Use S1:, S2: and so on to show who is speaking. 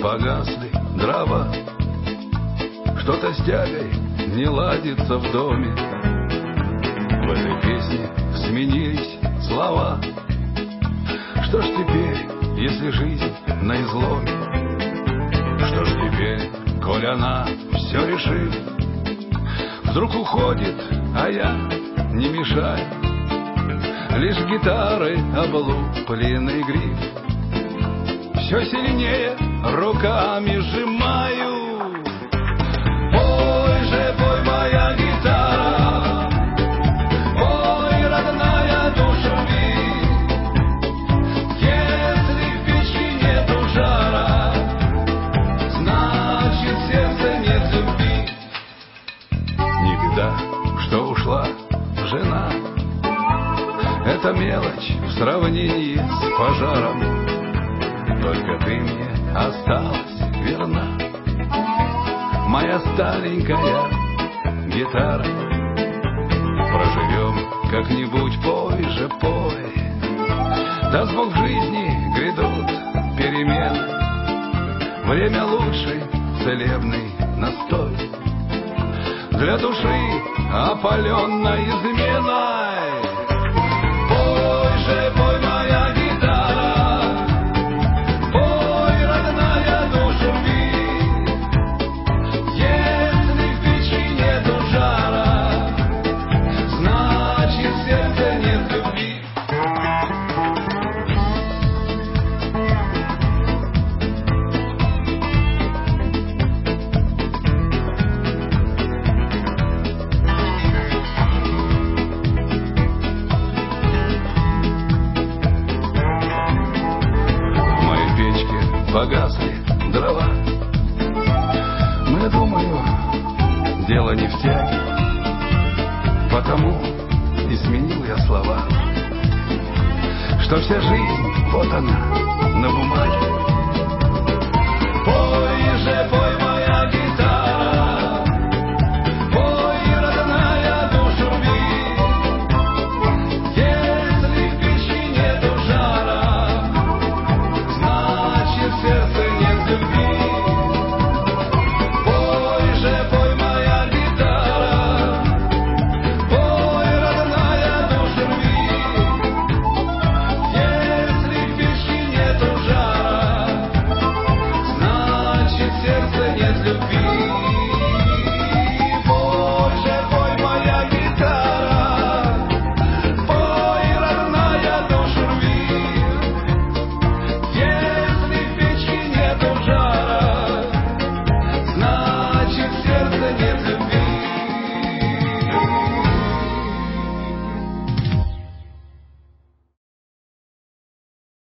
S1: погасли дрова, что-то с тягой не ладится в доме. В этой песне сменились слова. Что ж теперь, если жизнь на изломе? Что ж теперь, коль она все решит? Вдруг уходит, а я не мешаю, лишь гитарой облупленный гриф все сильнее руками сжимаю. Пой же, пой, моя гитара, пой, родная, душу бей. Если в печи нету жара, значит, в сердце нет любви. Не беда, что ушла жена, это мелочь в сравнении с пожаром. Только ты мне осталась верна, моя старенькая гитара. Проживем как-нибудь, пой же, пой. Даст Бог, в жизни грядут перемены. Время лучший целебный настой для души, опаленной изменой. Пой же, пой, моя гитара, пой, родная, душу бей. Если в печи нету жара, значит, в сердце нет любви. Погасли дрова, но я думаю, дело не в тяге, потому и сменил я слова, что вся жизнь, вот она, на бумаге. Пой же, пой,